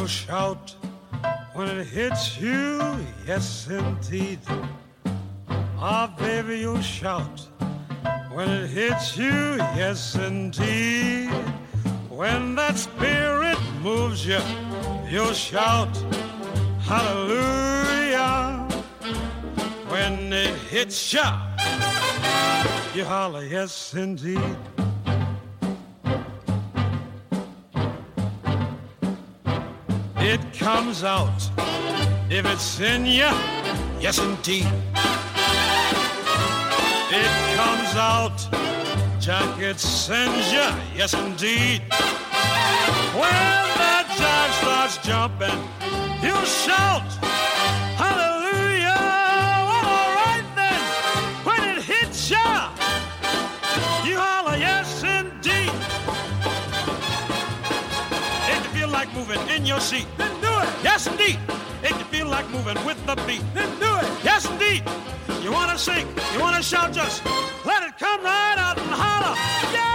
shout when it hits you, yes indeed. Ah, baby, you'll shout when it hits you, yes indeed. When that spirit moves you, you'll shout hallelujah. When it hits you, you holler yes indeed. It comes out if it's in you, yes indeed. It comes out, jacket sends you, yes indeed. When that jive starts jumping, you shout hallelujah. Well, all right then, when it hits ya, you holler yes indeed. If you feel like moving in your seat, then do it, yes indeed. If you feel like moving with the beat, then do it, yes indeed. You wanna sing, you wanna shout, just let it come right out and holler, yeah!